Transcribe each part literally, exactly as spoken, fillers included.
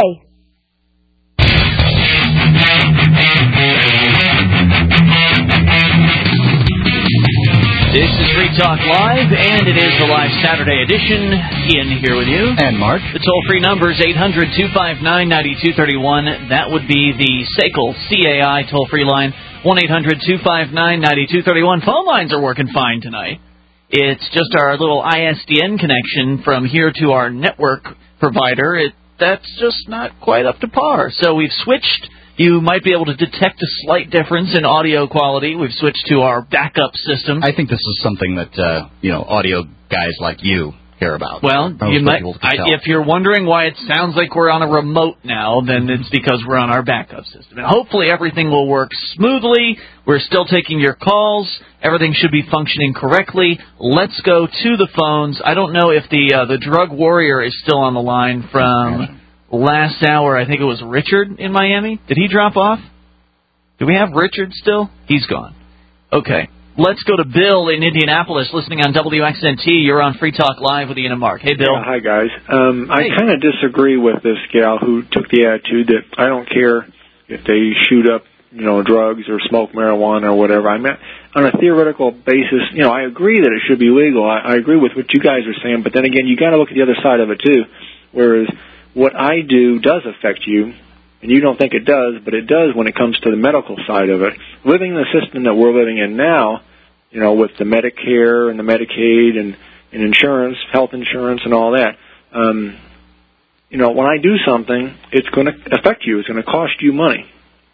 This is Free Talk Live, and it is the live Saturday edition. Ian here with you. And Mark. The toll-free number is eight hundred, two five nine, nine two three one. That would be the S A C L, C A I toll-free line, one eight hundred, two five nine, nine two three one. Phone lines are working fine tonight. It's just our little I S D N connection from here to our network provider. It, that's just not quite up to par. So we've switched. You might be able to detect a slight difference in audio quality. We've switched to our backup system. I think this is something that, uh, you know, audio guys like you care about. Well, you might, I, if you're wondering why it sounds like we're on a remote now, then it's because we're on our backup system. And hopefully everything will work smoothly. We're still taking your calls. Everything should be functioning correctly. Let's go to the phones. I don't know if the uh, the drug warrior is still on the line from last hour. I think it was Richard in Miami. Did he drop off? Do we have Richard still? He's gone. Okay. Let's go to Bill in Indianapolis, listening on W X N T. You're on Free Talk Live with Ian and Mark. Hey, Bill. Yeah, hi, guys. Um, hey. I kind of disagree with this gal who took the attitude that I don't care if they shoot up, you know, drugs or smoke marijuana or whatever. I mean, on a theoretical basis, you know, I agree that it should be legal. I, I agree with what you guys are saying, but then again, you got to look at the other side of it, too, whereas what I do does affect you, and you don't think it does, but it does when it comes to the medical side of it. Living in the system that we're living in now, you know, with the Medicare and the Medicaid and, and insurance, health insurance and all that, um, you know, when I do something, it's going to affect you. It's going to cost you money.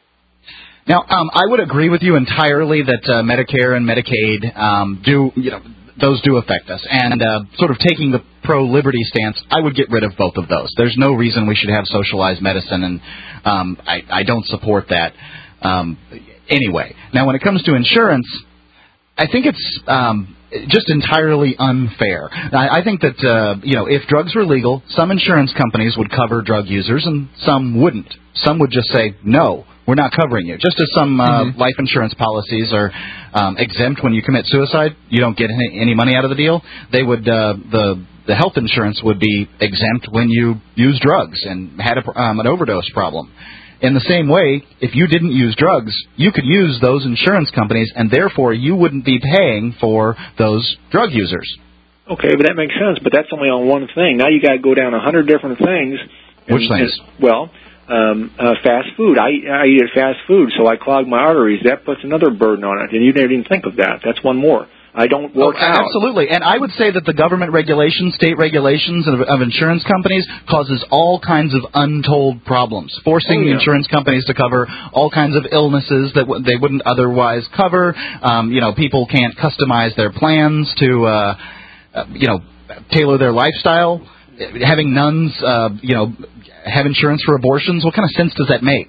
Now, um, I would agree with you entirely that uh, Medicare and Medicaid um, do, you know, those do affect us. And uh, sort of taking the pro-liberty stance, I would get rid of both of those. There's no reason we should have socialized medicine, and um, I, I don't support that um, anyway. Now, when it comes to insurance, I think it's um, just entirely unfair. I, I think that, uh, you know, if drugs were legal, some insurance companies would cover drug users and some wouldn't. Some would just say, no, we're not covering you. Just as some uh, mm-hmm. life insurance policies are um, exempt when you commit suicide, you don't get any, any money out of the deal. They would uh, the the health insurance would be exempt when you use drugs and had a, um, an overdose problem. In the same way, if you didn't use drugs, you could use those insurance companies, and therefore you wouldn't be paying for those drug users. Okay, but that makes sense. But that's only on one thing. Now you got to go down a hundred different things. And, Which things? And, well. Um, uh, fast food. I, I eat fast food, so I clog my arteries. That puts another burden on it, and you didn't even think of that. That's one more. I don't work oh, out. Absolutely, and I would say that the government regulations, state regulations of, of insurance companies causes all kinds of untold problems, forcing oh, yeah. insurance companies to cover all kinds of illnesses that w- they wouldn't otherwise cover. Um, you know, people can't customize their plans to, uh, uh, you know, tailor their lifestyle. Having nuns, uh, you know, have insurance for abortions, what kind of sense does that make?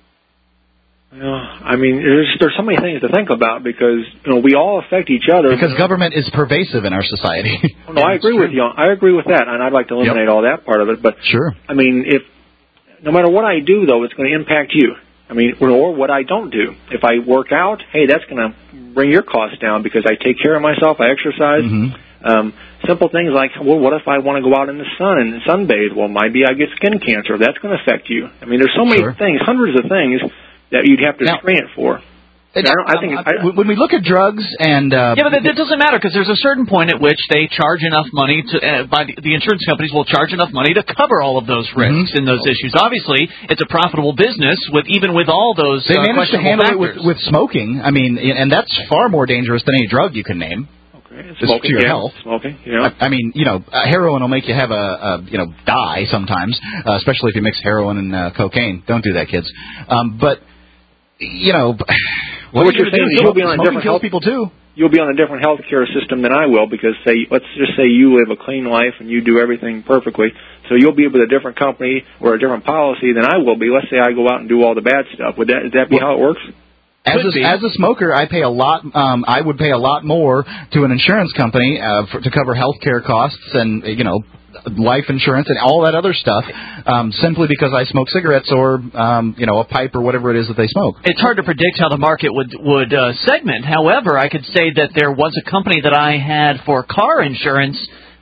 Uh, I mean, there's there's so many things to think about because, you know, we all affect each other. Because government is pervasive in our society. Oh, no, I agree with you. I agree with that, and I'd like to eliminate yep. all that part of it. But sure. I mean, if no matter what I do, though, it's going to impact you. I mean, or what I don't do. If I work out, hey, that's going to bring your costs down because I take care of myself, I exercise. Mm-hmm. Um, simple things like, well, what if I want to go out in the sun and sunbathe? Well, maybe I get skin cancer. That's going to affect you. I mean, there's so many sure. things, hundreds of things that you'd have to now, screen it for. I, don't, I think um, I, when we look at drugs and uh, yeah, but it, it doesn't matter because there's a certain point at which they charge enough money to uh, by the, the insurance companies will charge enough money to cover all of those risks mm-hmm. and those issues. Obviously, it's a profitable business with even with all those. They uh, managed to handle factors. it with, with smoking. I mean, and that's far more dangerous than any drug you can name. Smoking, to your yeah, health. Smoking, yeah. I, I mean, you know, uh, heroin will make you have a, a you know, die sometimes, uh, especially if you mix heroin and uh, cocaine. Don't do that, kids. Um, but, you know, what, what you're saying is you'll be on a different health people too. You'll be on a different health care system than I will because, say, let's just say you live a clean life and you do everything perfectly. So you'll be with a different company or a different policy than I will be. Let's say I go out and do all the bad stuff. Would that, would that be well, how it works? As a, as a smoker, I pay a lot. Um, I would pay a lot more to an insurance company uh, for, to cover health care costs and, you know, life insurance and all that other stuff, um, simply because I smoke cigarettes or, um, you know, a pipe or whatever it is that they smoke. It's hard to predict how the market would would uh, segment. However, I could say that there was a company that I had for car insurance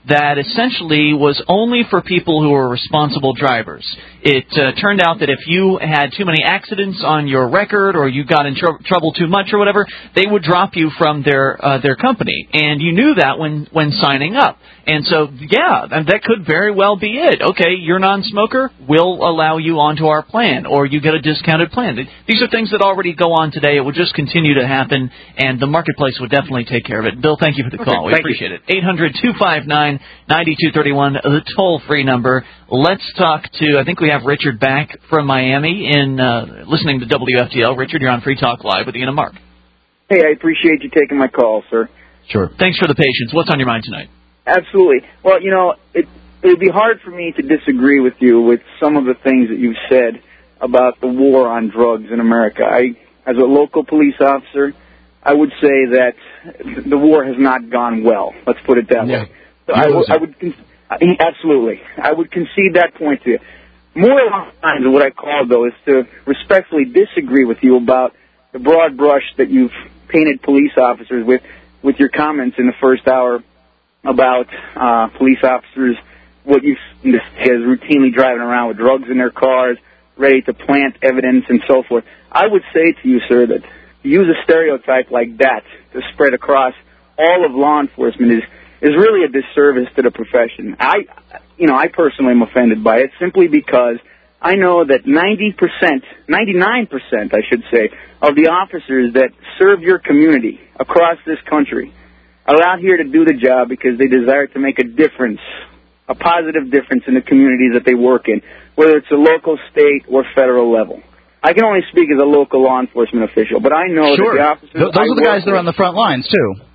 that essentially was only for people who were responsible drivers. It uh, turned out that if you had too many accidents on your record or you got in tr- trouble too much or whatever, they would drop you from their uh, their company. And you knew that when, when signing up. And so, yeah, that could very well be it. Okay, you're a non-smoker, we'll allow you onto our plan, or you get a discounted plan. These are things that already go on today. It would just continue to happen, and the marketplace would definitely take care of it. Bill, thank you for the call. Okay, we appreciate you. it. eight hundred two five nine nine two three one, the toll-free number. Let's talk to, I think we have Richard back from Miami in uh, listening to W F T L. Richard, you're on Free Talk Live with Ian and Mark. Hey, I appreciate you taking my call, sir. Sure. Thanks for the patience. What's on your mind tonight? Absolutely. Well, you know, it it would be hard for me to disagree with you with some of the things that you've said about the war on drugs in America. I, as a local police officer, I would say that the war has not gone well. Let's put it that Yeah. way. So I, w- I would con- absolutely, I would concede that point to you. More along the lines of what I called, though, is to respectfully disagree with you about the broad brush that you've painted police officers with, with your comments in the first hour about uh, police officers, what you seem to say is routinely driving around with drugs in their cars, ready to plant evidence and so forth. I would say to you, sir, that to use a stereotype like that to spread across all of law enforcement is, is really a disservice to the profession. I, you know, I personally am offended by it simply because I know that ninety percent, ninety-nine percent, I should say, of the officers that serve your community across this country are out here to do the job because they desire to make a difference, a positive difference in the communities that they work in, whether it's a local, state, or federal level. I can only speak as a local law enforcement official, but I know sure. that the officers... Th- those I are the guys that are with, on the front lines, too.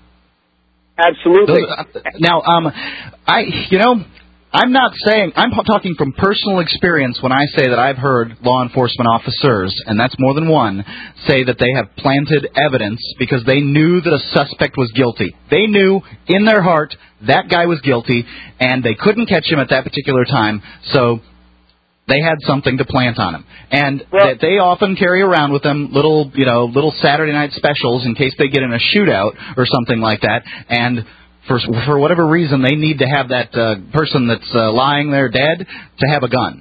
Absolutely. Those, uh, now, um, I, you know... I'm not saying, I'm talking from personal experience when I say that I've heard law enforcement officers, and that's more than one, say that they have planted evidence because they knew that a suspect was guilty. They knew in their heart that guy was guilty, and they couldn't catch him at that particular time, so they had something to plant on him. And well, they often carry around with them little, you know, little Saturday night specials in case they get in a shootout or something like that, and... For, for whatever reason, they need to have that uh, person that's uh, lying there dead to have a gun.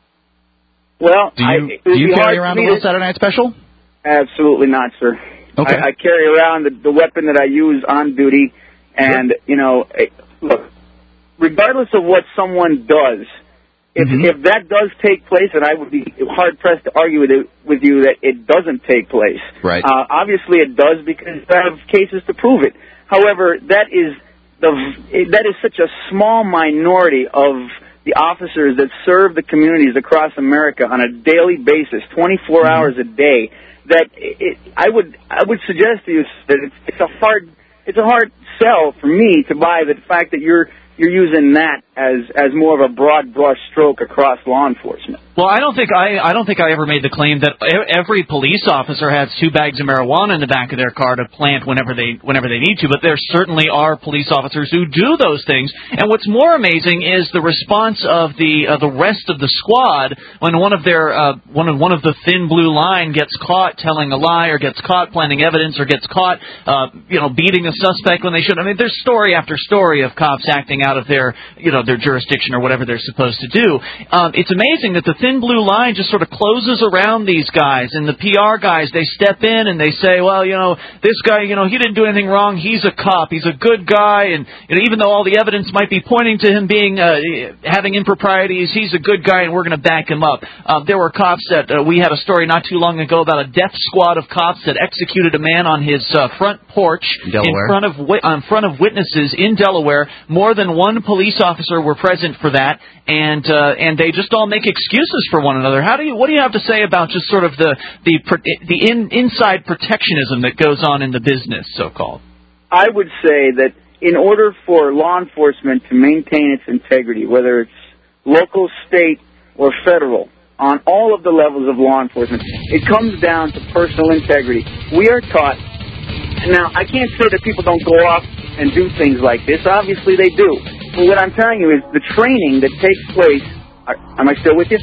Well, do you, I, do you carry around a little Saturday night special? Absolutely not, sir. Okay. I, I carry around the, the weapon that I use on duty, and, sure. you know, look, regardless of what someone does, if, mm-hmm. if that does take place, and I would be hard-pressed to argue with, it, with you that it doesn't take place. Right. Uh, obviously it does because I have cases to prove it. However, that is... The, that is such a small minority of the officers that serve the communities across America on a daily basis, twenty-four mm-hmm. hours a day, that it, I would I would suggest to you that it's, it's a hard it's a hard sell for me to buy the fact that you're you're using that as as more of a broad brush stroke across law enforcement. Well, I don't think I I don't think I ever made the claim that every police officer has two bags of marijuana in the back of their car to plant whenever they whenever they need to. But there certainly are police officers who do those things. And what's more amazing is the response of the uh, the rest of the squad when one of their uh, one of one of the thin blue line gets caught telling a lie or gets caught planting evidence or gets caught uh, you know beating a suspect when they should. I mean, there's story after story of cops acting out of their you know their jurisdiction or whatever they're supposed to do. Um, it's amazing that the thin blue line just sort of closes around these guys, and the P R guys, they step in and they say, well, you know, this guy, you know, he didn't do anything wrong. He's a cop. He's a good guy, and you know, even though all the evidence might be pointing to him being uh, having improprieties, he's a good guy, and we're going to back him up. Uh, there were cops that uh, we had a story not too long ago about a death squad of cops that executed a man on his uh, front porch in front of wi- in front of witnesses in Delaware. More than one police officer were present for that, and uh, and they just all make excuses for one another. How do you what do you have to say about just sort of the the the in, inside protectionism that goes on in the business, so called? I would say that in order for law enforcement to maintain its integrity, whether it's local, state, or federal, on all of the levels of law enforcement, it comes down to personal integrity. We are taught. Now, I can't say that people don't go off and do things like this. Obviously, they do. But what I'm telling you is the training that takes place. Are, am I still with you?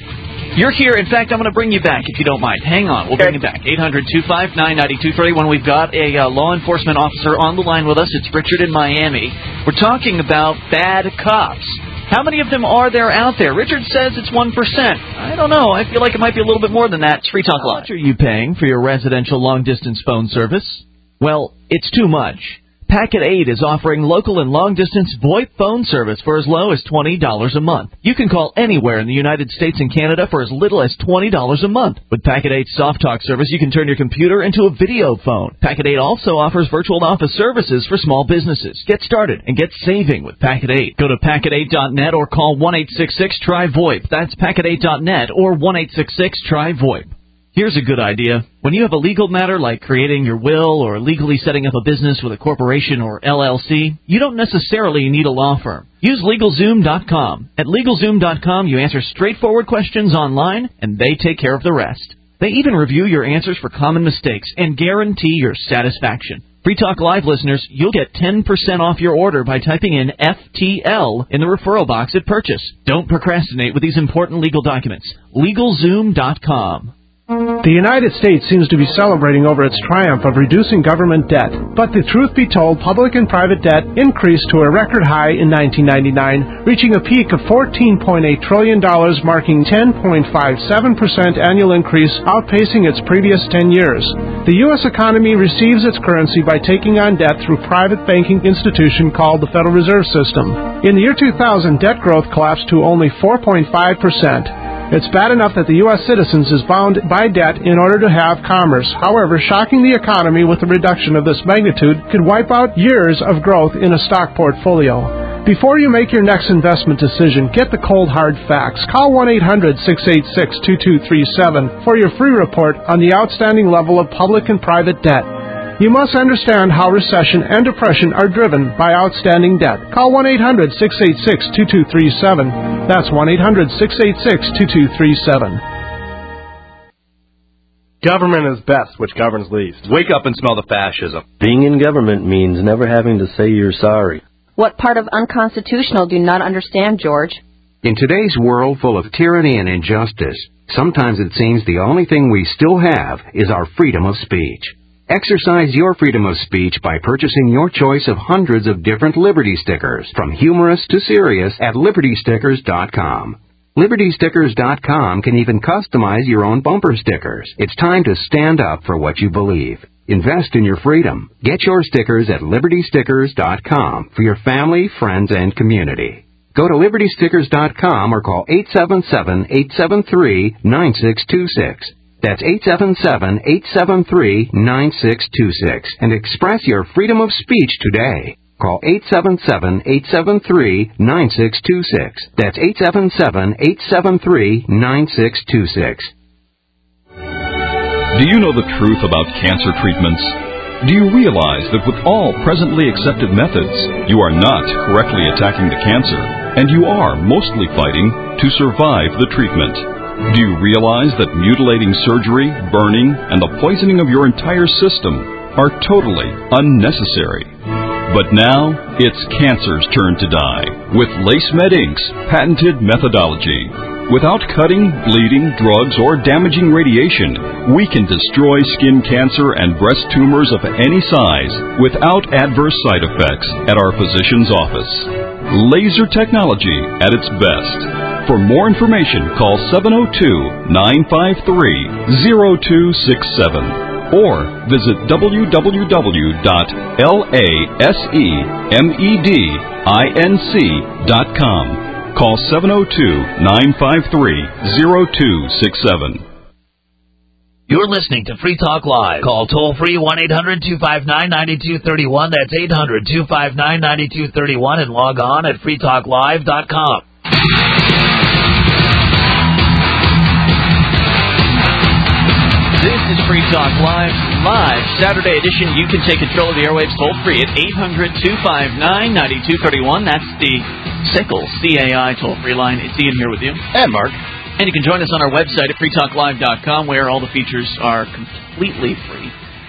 You're here. In fact, I'm going to bring you back, if you don't mind. Hang on. We'll bring you back. eight hundred, two five nine, nine two three one. We've got a uh, law enforcement officer on the line with us. It's Richard in Miami. We're talking about bad cops. How many of them are there out there? Richard says it's one percent. I don't know. I feel like it might be a little bit more than that. It's Free Talk Live. How much are you paying for your residential long-distance phone service? Well, it's too much. Packet eight is offering local and long-distance VoIP phone service for as low as twenty dollars a month. You can call anywhere in the United States and Canada for as little as twenty dollars a month. With Packet eight's Soft Talk service, you can turn your computer into a video phone. Packet eight also offers virtual office services for small businesses. Get started and get saving with Packet eight. Go to packet eight dot net or call one eight six six, T R Y, VoIP. That's packet eight dot net or one eight six six, T R Y, VoIP. Here's a good idea. When you have a legal matter like creating your will or legally setting up a business with a corporation or L L C, you don't necessarily need a law firm. Use LegalZoom dot com. At LegalZoom dot com, you answer straightforward questions online, and they take care of the rest. They even review your answers for common mistakes and guarantee your satisfaction. Free Talk Live listeners, you'll get ten percent off your order by typing in F T L in the referral box at purchase. Don't procrastinate with these important legal documents. LegalZoom dot com. The United States seems to be celebrating over its triumph of reducing government debt. But the truth be told, public and private debt increased to a record high in nineteen ninety-nine, reaching a peak of fourteen point eight trillion dollars, marking ten point five seven percent annual increase, outpacing its previous ten years. The U S economy receives its currency by taking on debt through private banking institution called the Federal Reserve System. In the year two thousand, debt growth collapsed to only four point five percent. It's bad enough that the U S citizens is bound by debt in order to have commerce. However, shocking the economy with a reduction of this magnitude could wipe out years of growth in a stock portfolio. Before you make your next investment decision, get the cold hard facts. Call one eight hundred, six eight six, two two three seven for your free report on the outstanding level of public and private debt. You must understand how recession and depression are driven by outstanding debt. Call one eight hundred, six eight six, two two three seven. That's one eight hundred, six eight six, two two three seven. Government is best, which governs least. Wake up and smell the fascism. Being in government means never having to say you're sorry. What part of unconstitutional do you not understand, George? In today's world full of tyranny and injustice, sometimes it seems the only thing we still have is our freedom of speech. Exercise your freedom of speech by purchasing your choice of hundreds of different Liberty stickers, from humorous to serious, at Liberty Stickers dot com. Liberty Stickers dot com can even customize your own bumper stickers. It's time to stand up for what you believe. Invest in your freedom. Get your stickers at Liberty Stickers dot com for your family, friends, and community. Go to Liberty Stickers dot com or call eight seven seven, eight seven three, nine six two six. That's eight seven seven, eight seven three, nine six two six and express your freedom of speech today. Call eight seven seven, eight seven three, nine six two six. That's eight seven seven, eight seven three, nine six two six. Do you know the truth about cancer treatments? Do you realize that with all presently accepted methods, you are not correctly attacking the cancer, and you are mostly fighting to survive the treatment? Do you realize that mutilating surgery, burning, and the poisoning of your entire system are totally unnecessary? But now, it's cancer's turn to die with LaceMed Incorporated's patented methodology. Without cutting, bleeding, drugs, or damaging radiation, we can destroy skin cancer and breast tumors of any size without adverse side effects at our physician's office. Laser technology at its best. For more information, call seven oh two, nine five three, oh two six seven or visit w w w dot lasemedinc dot com. Call seven oh two, nine five three, oh two six seven. You're listening to Free Talk Live. Call toll-free one eight hundred, two five nine, nine two three one. That's eight hundred, two five nine, nine two three one and log on at free talk live dot com. This is Free Talk Live, live Saturday edition. You can take control of the airwaves toll-free at eight hundred, two five nine, nine two three one. That's the Sickle C A I toll-free line. It's Ian here with you. And Mark. And you can join us on our website at free talk live dot com, where all the features are completely free.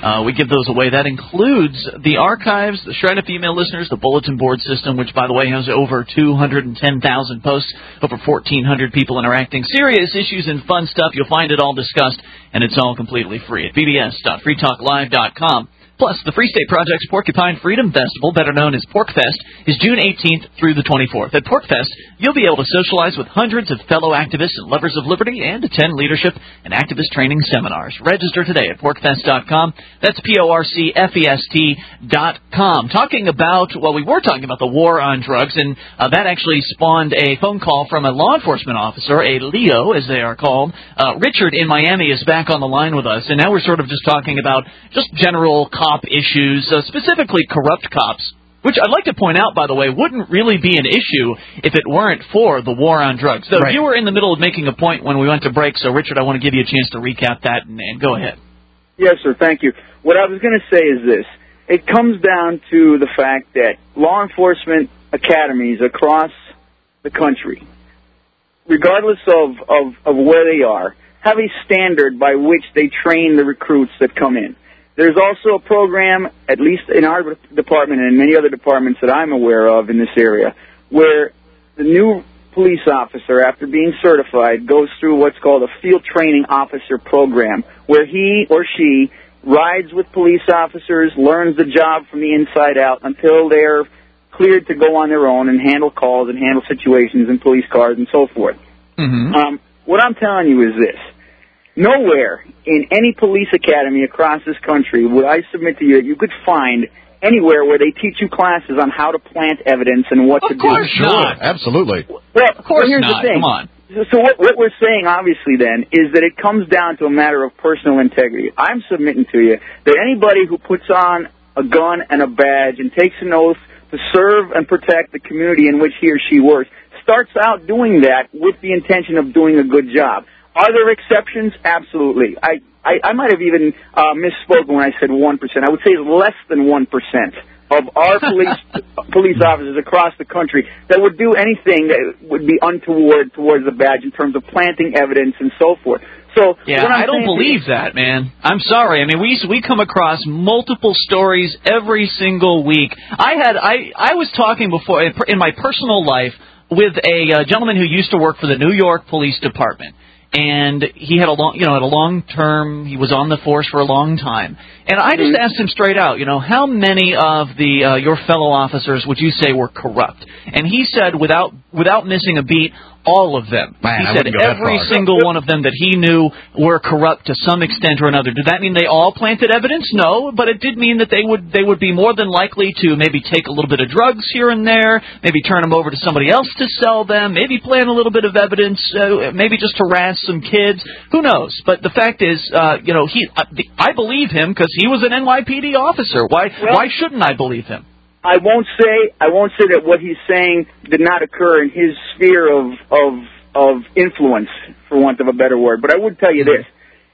Uh, we give those away. That includes the archives, the Shrine of Female Listeners, the bulletin board system, which, by the way, has over two hundred ten thousand posts, over fourteen hundred people interacting. Serious issues and fun stuff. You'll find it all discussed, and it's all completely free at b b s dot free talk live dot com. Plus, the Free State Project's Porcupine Freedom Festival, better known as PorcFest, is June eighteenth through the twenty-fourth. At PorcFest, you'll be able to socialize with hundreds of fellow activists and lovers of liberty and attend leadership and activist training seminars. Register today at porc fest dot com. That's P O R C F E S T dot com. Talking about, well, we were talking about the war on drugs, and uh, that actually spawned a phone call from a law enforcement officer, a Leo, as they are called. Uh, Richard in Miami is back on the line with us, and now we're sort of just talking about just general cop issues, uh, specifically corrupt cops, which I'd like to point out, by the way, wouldn't really be an issue if it weren't for the war on drugs. So right. You were in the middle of making a point when we went to break, so Richard, I want to give you a chance to recap that, and, and go ahead. Yes, sir, thank you. What I was going to say is this. It comes down to the fact that law enforcement academies across the country, regardless of, of, of where they are, have a standard by which they train the recruits that come in. There's also a program, at least in our department and in many other departments that I'm aware of in this area, where the new police officer, after being certified, goes through what's called a field training officer program, where he or she rides with police officers, learns the job from the inside out until they're cleared to go on their own and handle calls and handle situations in police cars and so forth. Mm-hmm. Um, what I'm telling you is this. Nowhere in any police academy across this country would I submit to you that you could find anywhere where they teach you classes on how to plant evidence and what of to do. Of course not. Absolutely. Well, of course here's not. The thing. Come on. So what, what we're saying, obviously, then, is that it comes down to a matter of personal integrity. I'm submitting to you that anybody who puts on a gun and a badge and takes an oath to serve and protect the community in which he or she works starts out doing that with the intention of doing a good job. Are there exceptions? Absolutely. I, I, I might have even uh, misspoken when I said one percent. I would say less than one percent of our police police officers across the country that would do anything that would be untoward towards the badge in terms of planting evidence and so forth. So yeah, I don't believe that, man. I'm sorry. I mean, we we come across multiple stories every single week. I had I I was talking before in my personal life with a uh, gentleman who used to work for the New York Police Department. And he had a long, you know, had a long term. He was on the force for a long time. And I just asked him straight out, you know, how many of the uh, your fellow officers would you say were corrupt? And he said, without without missing a beat, all of them. Man, he I said wouldn't go that every far. single one of them that he knew were corrupt to some extent or another. Did that mean they all planted evidence? No, but it did mean that they would they would be more than likely to maybe take a little bit of drugs here and there, maybe turn them over to somebody else to sell them, maybe plant a little bit of evidence, uh, maybe just harass some kids. Who knows? But the fact is, uh, you know, he uh, the, I believe him because he was an N Y P D officer. Why well, why shouldn't I believe him? I won't say I won't say that what he's saying did not occur in his sphere of of of influence, for want of a better word. But I would tell you this.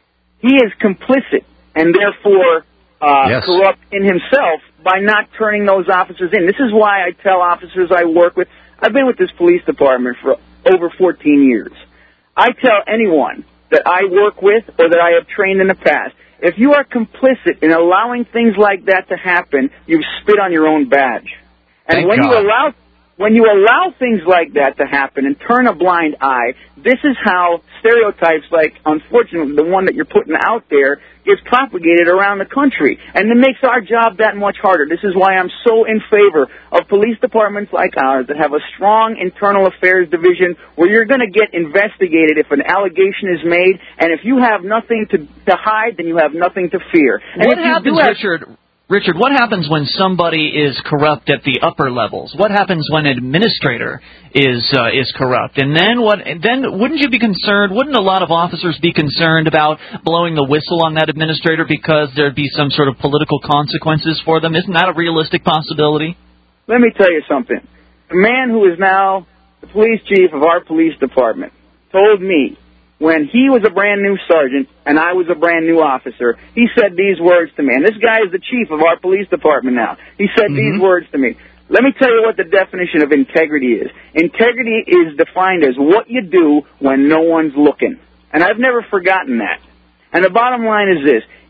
He is complicit and therefore uh, yes. corrupt in himself by not turning those officers in. This is why I tell officers I work with, I've been with this police department for over fourteen years. I tell anyone that I work with or that I have trained in the past, if you are complicit in allowing things like that to happen, you've spit on your own badge. And Thank when God. you allow When you allow things like that to happen and turn a blind eye, this is how stereotypes like, unfortunately, the one that you're putting out there gets propagated around the country. And it makes our job that much harder. This is why I'm so in favor of police departments like ours that have a strong internal affairs division where you're going to get investigated if an allegation is made. And if you have nothing to, to hide, then you have nothing to fear. And what if you happens, do have, Richard? Richard, what happens when somebody is corrupt at the upper levels? What happens when an administrator is uh, is corrupt? And then what? And then wouldn't you be concerned? Wouldn't a lot of officers be concerned about blowing the whistle on that administrator because there'd be some sort of political consequences for them? Isn't that a realistic possibility? Let me tell you something. The man who is now the police chief of our police department told me when he was a brand new sergeant and I was a brand new officer, he said these words to me. And this guy is the chief of our police department now. He said mm-hmm. these words to me. Let me tell you what the definition of integrity is. Integrity is defined as what you do when no one's looking. And I've never forgotten that. And the bottom line is this.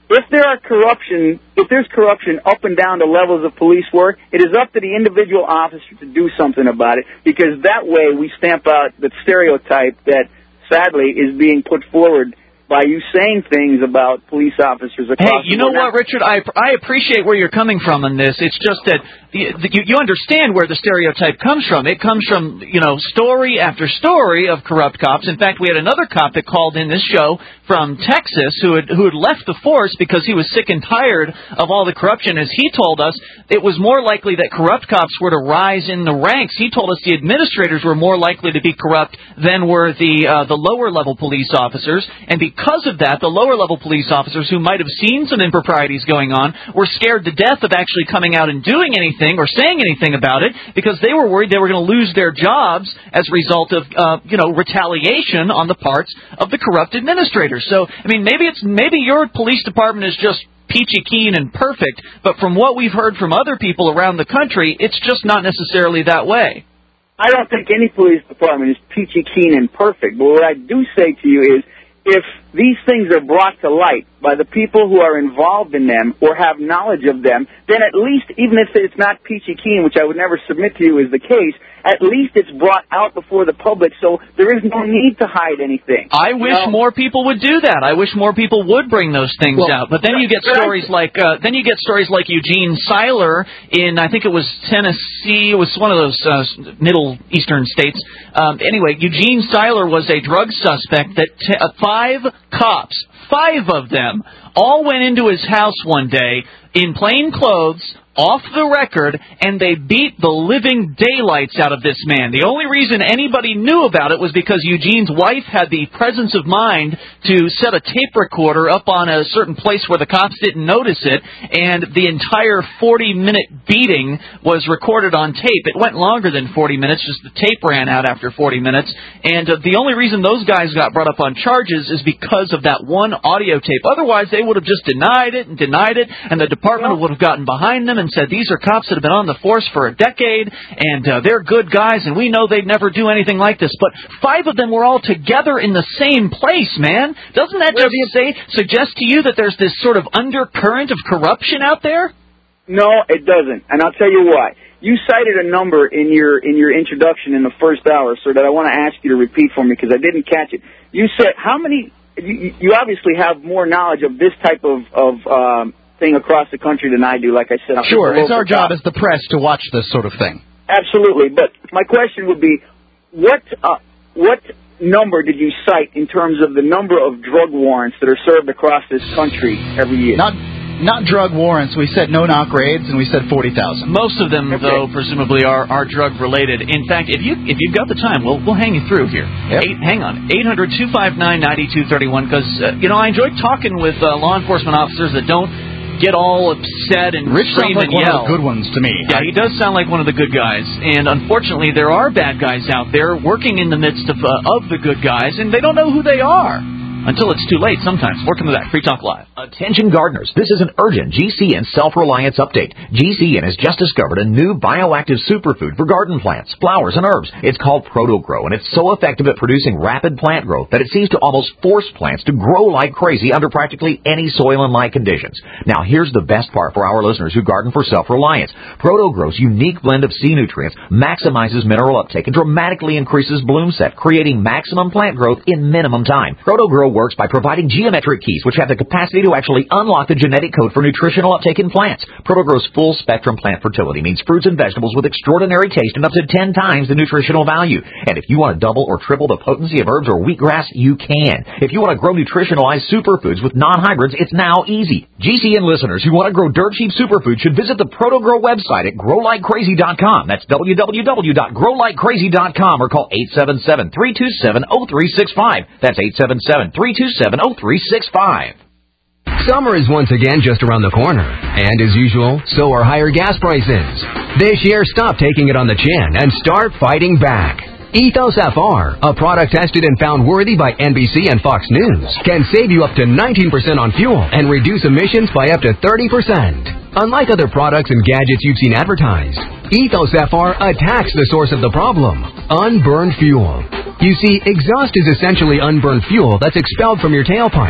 if there are corruption, if there's corruption up and down the levels of police work, it is up to the individual officer to do something about it, because that way we stamp out the stereotype that, sadly, is being put forward by you saying things about police officers across Hey, you the know board. what, Richard? I I appreciate where you're coming from on this. It's just that the, the, you, you understand where the stereotype comes from. It comes from, you know, story after story of corrupt cops. In fact, we had another cop that called in this show from Texas who had who had left the force because he was sick and tired of all the corruption. As he told us, it was more likely that corrupt cops were to rise in the ranks. He told us the administrators were more likely to be corrupt than were the uh, the lower level police officers, and because of that, the lower level police officers who might have seen some improprieties going on were scared to death of actually coming out and doing anything or saying anything about it because they were worried they were going to lose their jobs as a result of uh, you know retaliation on the parts of the corrupt administrators. So, I mean, maybe it's maybe your police department is just peachy keen and perfect, but from what we've heard from other people around the country, it's just not necessarily that way. I don't think any police department is peachy keen and perfect, but what I do say to you is, if these things are brought to light by the people who are involved in them or have knowledge of them, then at least, even if it's not peachy keen, which I would never submit to you is the case, at least it's brought out before the public, so there is no need to hide anything. I wish you know? more people would do that. I wish more people would bring those things well, out. But then you get stories like uh, then you get stories like Eugene Seiler in, I think it was Tennessee. It was one of those uh, Middle Eastern states. Um, anyway, Eugene Seiler was a drug suspect that t- uh, five cops, five of them, all went into his house one day in plain clothes, off the record, and they beat the living daylights out of this man. The only reason anybody knew about it was because Eugene's wife had the presence of mind to set a tape recorder up on a certain place where the cops didn't notice it, and the entire forty-minute beating was recorded on tape. It went longer than forty minutes, just the tape ran out after forty minutes, and uh, the only reason those guys got brought up on charges is because of that one audio tape. Otherwise, they would have just denied it and denied it, and the department would have gotten behind them and said, these are cops that have been on the force for a decade, and uh, they're good guys, and we know they'd never do anything like this. But five of them were all together in the same place, man. Doesn't that just say, suggest to you that there's this sort of undercurrent of corruption out there? No, it doesn't, and I'll tell you why. You cited a number in your in your introduction in the first hour, sir, that I want to ask you to repeat for me because I didn't catch it. You said how many? You, you obviously have more knowledge of this type of of um, thing across the country than I do. Like I said, I'm sure, it's our job as the press to watch this sort of thing. Absolutely, but my question would be, what uh, what number did you cite in terms of the number of drug warrants that are served across this country every year? Not not drug warrants. We said no-knock raids, and we said forty thousand. Most of them, okay, though, presumably are, are drug-related. In fact, if, you, if you've got the time, we'll, we'll hang you through here. Yep. Eight, hang on. eight hundred two five nine nine two three one, because, uh, you know, I enjoy talking with uh, law enforcement officers that don't get all upset and Rich scream sounds like and one yell. of the good ones to me. Yeah, he does sound like one of the good guys. And unfortunately, there are bad guys out there working in the midst of uh, of the good guys, and they don't know who they are until it's too late sometimes. We're coming back. Free Talk Live. Attention gardeners, this is an urgent G C N self-reliance update. G C N has just discovered a new bioactive superfood for garden plants, flowers, and herbs. It's called ProtoGrow, and it's so effective at producing rapid plant growth that it seems to almost force plants to grow like crazy under practically any soil and light conditions. Now, here's the best part for our listeners who garden for self-reliance. ProtoGrow's unique blend of C nutrients maximizes mineral uptake and dramatically increases bloom set, creating maximum plant growth in minimum time. ProtoGrow works by providing geometric keys which have the capacity to actually unlock the genetic code for nutritional uptake in plants. ProtoGrow's full-spectrum plant fertility means fruits and vegetables with extraordinary taste and up to ten times the nutritional value. And if you want to double or triple the potency of herbs or wheatgrass, you can. If you want to grow nutritionalized superfoods with non-hybrids, it's now easy. G C N listeners who want to grow dirt-cheap superfoods should visit the ProtoGrow website at grow like crazy dot com. That's w w w dot grow like crazy dot com or call eight seven seven, three two seven, zero three six five. That's eight seven seven, three two seven, zero three six five. Summer is once again just around the corner, and as usual, so are higher gas prices. This year, stop taking it on the chin and start fighting back. Ethos F R, a product tested and found worthy by N B C and Fox News, can save you up to nineteen percent on fuel and reduce emissions by up to thirty percent. Unlike other products and gadgets you've seen advertised, Ethos F R attacks the source of the problem, unburned fuel. You see, exhaust is essentially unburned fuel that's expelled from your tailpipe.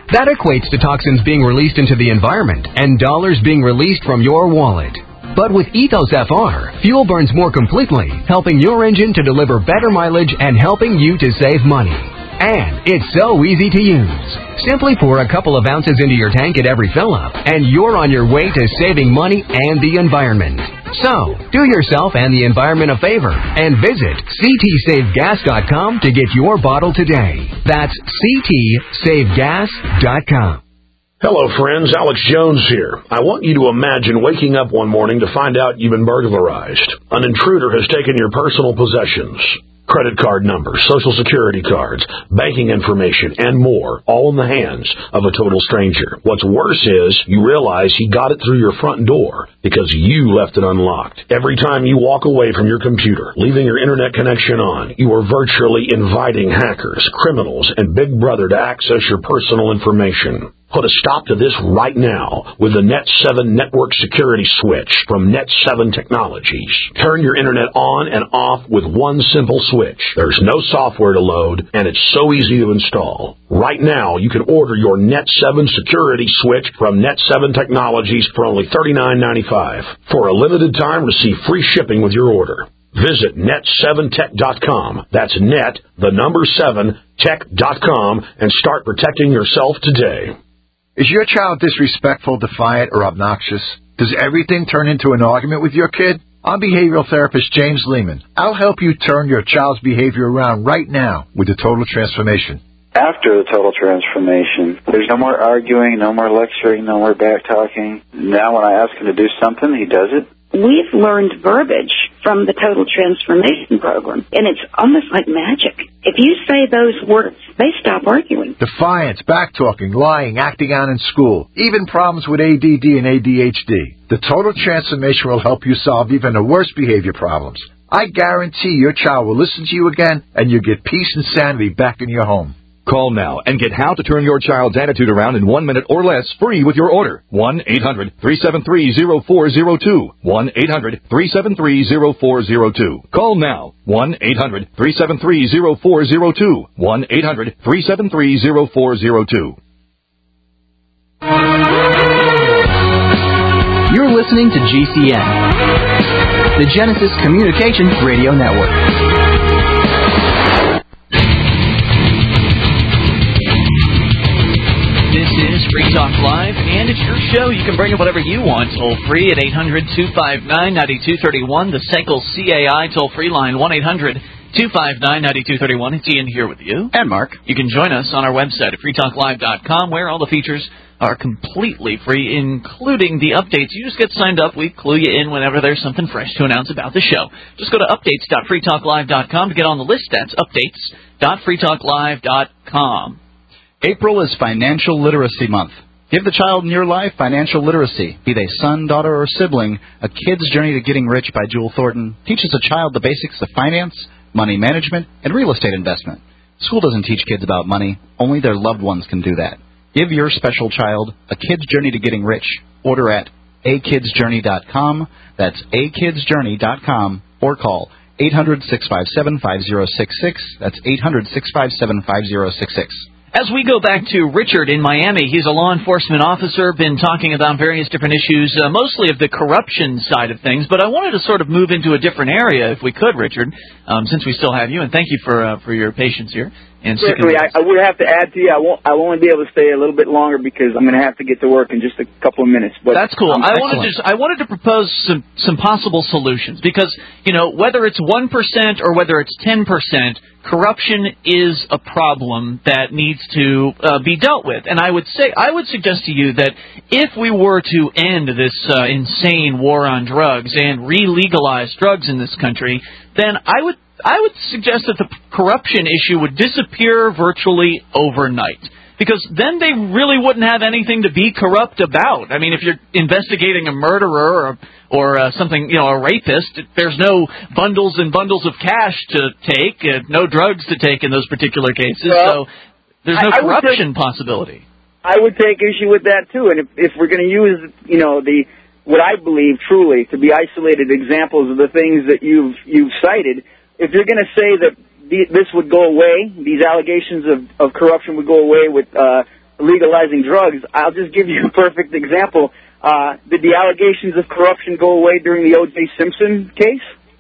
That equates to toxins being released into the environment and dollars being released from your wallet. But with Ethos F R, fuel burns more completely, helping your engine to deliver better mileage and helping you to save money. And it's so easy to use. Simply pour a couple of ounces into your tank at every fill-up, and you're on your way to saving money and the environment. So, do yourself and the environment a favor and visit C T save gas dot com to get your bottle today. That's C T save gas dot com. Hello, friends. Alex Jones here. I want you to imagine waking up one morning to find out you've been burglarized. An intruder has taken your personal possessions. Credit card numbers, social security cards, banking information, and more, all in the hands of a total stranger. What's worse is you realize he got it through your front door because you left it unlocked. Every time you walk away from your computer, leaving your internet connection on, you are virtually inviting hackers, criminals, and Big Brother to access your personal information. Put a stop to this right now with the Net seven Network Security Switch from Net seven Technologies. Turn your internet on and off with one simple switch. There's no software to load, and it's so easy to install. Right now, you can order your Net seven Security Switch from Net seven Technologies for only thirty-nine ninety-five. For a limited time, receive free shipping with your order. Visit net seven tech dot com. That's net, the number seven, tech dot com, and start protecting yourself today. Is your child disrespectful, defiant, or obnoxious? Does everything turn into an argument with your kid? I'm behavioral therapist James Lehman. I'll help you turn your child's behavior around right now with the Total Transformation. After the Total Transformation, there's no more arguing, no more lecturing, no more back-talking. Now when I ask him to do something, he does it. We've learned verbiage from the Total Transformation Program, and it's almost like magic. If you say those words, they stop arguing. Defiance, back-talking, lying, acting out in school, even problems with A D D and A D H D. The Total Transformation will help you solve even the worst behavior problems. I guarantee your child will listen to you again, and you'll get peace and sanity back in your home. Call now and get how to turn your child's attitude around in one minute or less free with your order. one eight hundred three seven three zero four zero two. one eight hundred three seven three zero four zero two. Call now. one eight hundred three seven three zero four zero two. one eight hundred three seven three zero four zero two. You're listening to G C N, the Genesis Communications Radio Network. This is Free Talk Live, and it's your show. You can bring in whatever you want, toll-free at eight hundred two five nine nine two three one, the Senkel C A I toll-free line, one eight hundred two five nine nine two three one. It's Ian here with you. And Mark. You can join us on our website at free talk live dot com, where all the features are completely free, including the updates. You just get signed up. We clue you in whenever there's something fresh to announce about the show. Just go to updates dot free talk live dot com to get on the list. That's updates dot free talk live dot com. April is Financial Literacy Month. Give the child in your life financial literacy. Be they son, daughter, or sibling, A Kid's Journey to Getting Rich by Jewel Thornton teaches a child the basics of finance, money management, and real estate investment. School doesn't teach kids about money. Only their loved ones can do that. Give your special child A Kid's Journey to Getting Rich. Order at a kids journey dot com. That's a kids journey dot com. Or call eight hundred six five seven five zero six six. That's eight hundred six five seven five zero six six. As we go back to Richard in Miami, he's a law enforcement officer, been talking about various different issues, uh, mostly of the corruption side of things, but I wanted to sort of move into a different area, if we could, Richard, um, since we still have you, and thank you for uh, for your patience here. And Certainly, I, I would have to add to you, I won't, I will only be able to stay a little bit longer because I'm going to have to get to work in just a couple of minutes. But that's cool. Um, I wanted to just, I wanted to propose some some possible solutions because, you know, whether it's one percent or whether it's ten percent, corruption is a problem that needs to uh, be dealt with. And I would say, I would suggest to you that if we were to end this uh, insane war on drugs and re-legalize drugs in this country, then I would I would suggest that the corruption issue would disappear virtually overnight. Because then they really wouldn't have anything to be corrupt about. I mean, if you're investigating a murderer or or uh, something, you know, a rapist, there's no bundles and bundles of cash to take, uh, no drugs to take in those particular cases. Well, so there's no I, I corruption take, possibility. I would take issue with that too. And if, if we're going to use, you know, the what I believe truly to be isolated examples of the things that you've you've cited, if you're going to say that this would go away, these allegations of, of corruption would go away with uh, legalizing drugs, I'll just give you a perfect example. Uh, did the allegations of corruption go away during the O J Simpson case?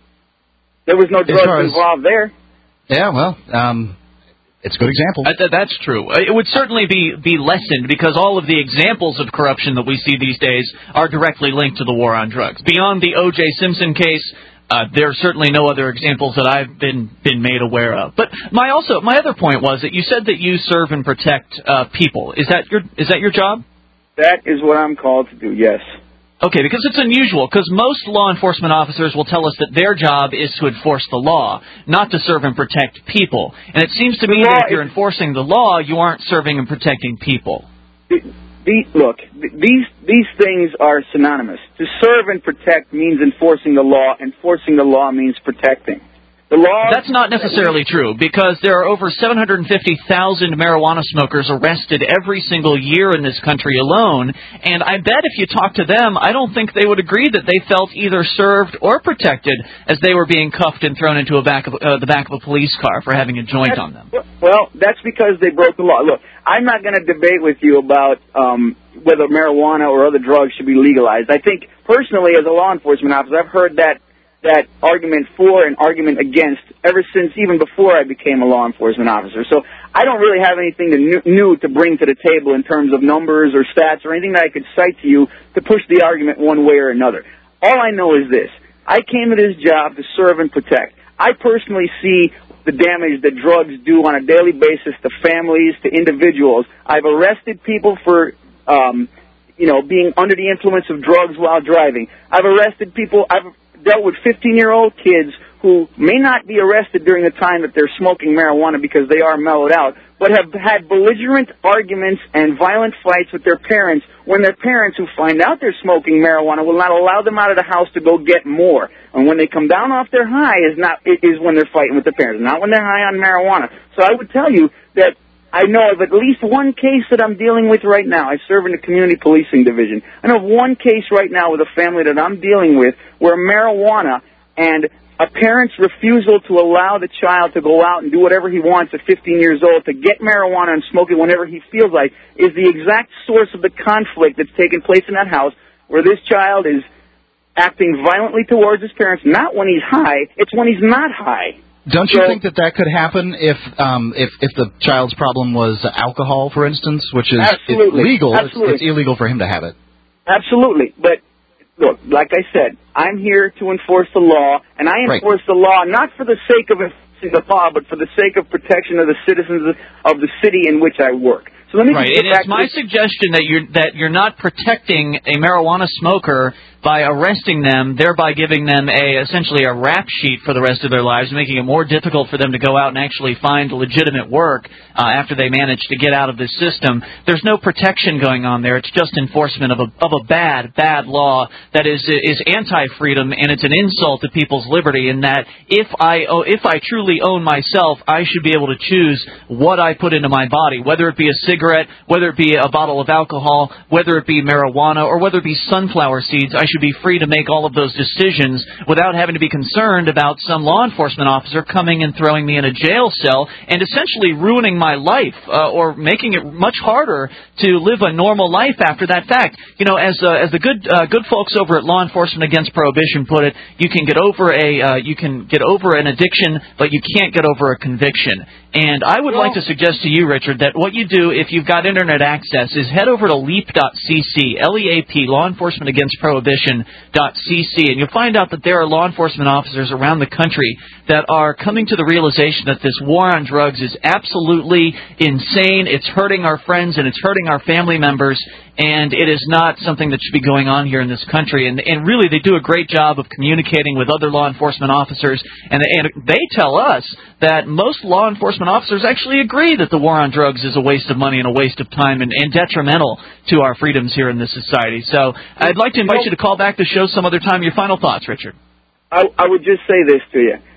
There was no drugs as, involved there. Yeah, well, um, it's a good example. Uh, th- that's true. It would certainly be, be lessened because all of the examples of corruption that we see these days are directly linked to the war on drugs. Beyond the O J Simpson case, uh, there are certainly no other examples that I've been been made aware of. But my also my other point was that you said that you serve and protect uh, people. Is that your is that your job? That is what I'm called to do. Yes. Okay, because it's unusual, because most law enforcement officers will tell us that their job is to enforce the law, not to serve and protect people. And it seems to me that if you're enforcing the law, you aren't serving and protecting people. The, the, look, these these things are synonymous. To serve and protect means enforcing the law. Enforcing the law means protecting. The law. That's not necessarily true, because there are over seven hundred fifty thousand marijuana smokers arrested every single year in this country alone, and I bet if you talk to them, I don't think they would agree that they felt either served or protected as they were being cuffed and thrown into a back of, uh, the back of a police car for having a joint that's, on them. Well, that's because they broke the law. Look, I'm not going to debate with you about um, whether marijuana or other drugs should be legalized. I think, personally, as a law enforcement officer, I've heard that that argument for and argument against ever since even before I became a law enforcement officer. So I don't really have anything to new, new to bring to the table in terms of numbers or stats or anything that I could cite to you to push the argument one way or another. All I know is this. I came to this job to serve and protect. I personally see the damage that drugs do on a daily basis to families, to individuals. I've arrested people for, um, you know, being under the influence of drugs while driving. I've arrested people... I've dealt with fifteen-year-old kids who may not be arrested during the time that they're smoking marijuana because they are mellowed out, but have had belligerent arguments and violent fights with their parents when their parents, who find out they're smoking marijuana, will not allow them out of the house to go get more. And when they come down off their high is not is when they're fighting with their parents, not when they're high on marijuana. So I would tell you that I know of at least one case that I'm dealing with right now. I serve in the community policing division. I know of one case right now with a family that I'm dealing with where marijuana and a parent's refusal to allow the child to go out and do whatever he wants at fifteen years old, to get marijuana and smoke it whenever he feels like, is the exact source of the conflict that's taken place in that house, where this child is acting violently towards his parents, not when he's high, it's when he's not high. Don't you so, think that that could happen if um, if if the child's problem was alcohol, for instance, which is it's legal? Absolutely. It's, it's illegal for him to have it. Absolutely, but look, like I said, I'm here to enforce the law, and I enforce right. the law not for the sake of enforcing the law, but for the sake of protection of the citizens of the city in which I work. So let me right, get and back it's my to suggestion that you're that you're not protecting a marijuana smoker by arresting them, thereby giving them a essentially a rap sheet for the rest of their lives, making it more difficult for them to go out and actually find legitimate work uh, after they manage to get out of this system. There's no protection going on there. It's just enforcement of a of a bad, bad law that is is anti-freedom, and it's an insult to people's liberty. In that, if I oh, if I truly own myself, I should be able to choose what I put into my body, whether it be a cigarette, whether it be a bottle of alcohol, whether it be marijuana, or whether it be sunflower seeds. I should be free to make all of those decisions without having to be concerned about some law enforcement officer coming and throwing me in a jail cell and essentially ruining my life uh, or making it much harder to live a normal life after that fact. You know, as uh, as the good uh, good folks over at Law Enforcement Against Prohibition put it, you can get over a uh, you can get over an addiction, but you can't get over a conviction. And I would like to suggest to you, Richard, that what you do if you've got internet access is head over to leap dot c c, L E A P, Law Enforcement Against Prohibition dot c c, and you'll find out that there are law enforcement officers around the country that are coming to the realization that this war on drugs is absolutely insane. It's hurting our friends and it's hurting our family members, and it is not something that should be going on here in this country. And, and really, they do a great job of communicating with other law enforcement officers, and, and they tell us that most law enforcement officers actually agree that the war on drugs is a waste of money and a waste of time and, and detrimental to our freedoms here in this society. So I'd like to invite you to call back the show some other time. Your final thoughts, Richard. I, I would just say this to you.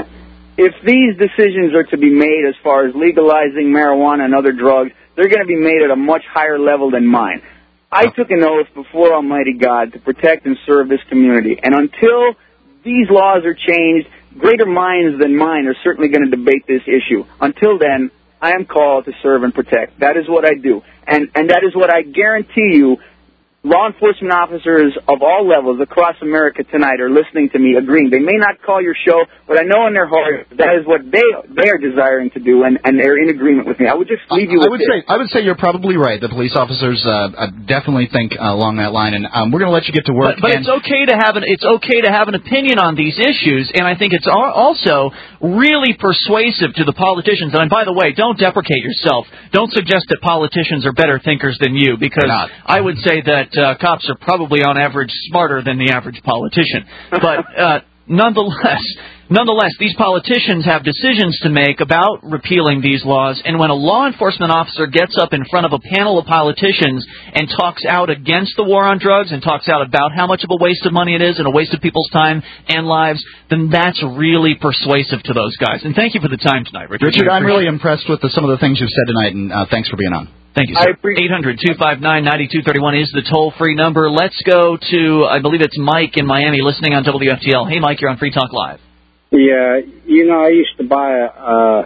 If these decisions are to be made as far as legalizing marijuana and other drugs, they're going to be made at a much higher level than mine. I took an oath before Almighty God to protect and serve this community. And until these laws are changed, greater minds than mine are certainly going to debate this issue. Until then, I am called to serve and protect. That is what I do. And, and that is what I guarantee you law enforcement officers of all levels across America tonight are listening to me, agreeing. They may not call your show, but I know in their heart that is what they they are desiring to do, and, and they're in agreement with me. I would just leave you I with would this. say I would say you're probably right. The police officers uh, definitely think uh, along that line, and um, we're going to let you get to work. But, but and it's okay to have an it's okay to have an opinion on these issues, and I think it's al- also really persuasive to the politicians. And by the way, don't deprecate yourself. Don't suggest that politicians are better thinkers than you, because I would say that uh, cops are probably on average smarter than the average politician. But uh, nonetheless, nonetheless, these politicians have decisions to make about repealing these laws, and when a law enforcement officer gets up in front of a panel of politicians and talks out against the war on drugs and talks out about how much of a waste of money it is and a waste of people's time and lives, then that's really persuasive to those guys. And thank you for the time tonight, Richard. Richard, I'm really impressed with the, some of the things you've said tonight, and uh, thanks for being on. Thank you, sir. eight hundred two five nine nine two three one is the toll-free number. Let's go to, I believe it's Mike in Miami listening on W F T L. Hey, Mike, you're on Free Talk Live. Yeah, you know, I used to buy a, uh,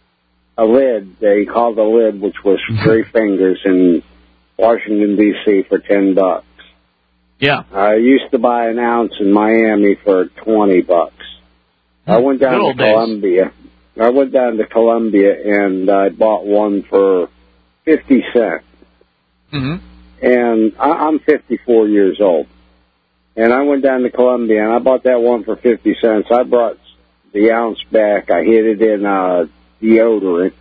a lid, they called a lid, which was three fingers in Washington, D C for ten bucks. Yeah. I used to buy an ounce in Miami for twenty bucks. I went down to Columbia. I went down to Columbia and I bought one for fifty cents. Mm-hmm. And I, I'm fifty-four years old. And I went down to Columbia and I bought that one for fifty cents. I brought the ounce back. I hid it in uh, deodorant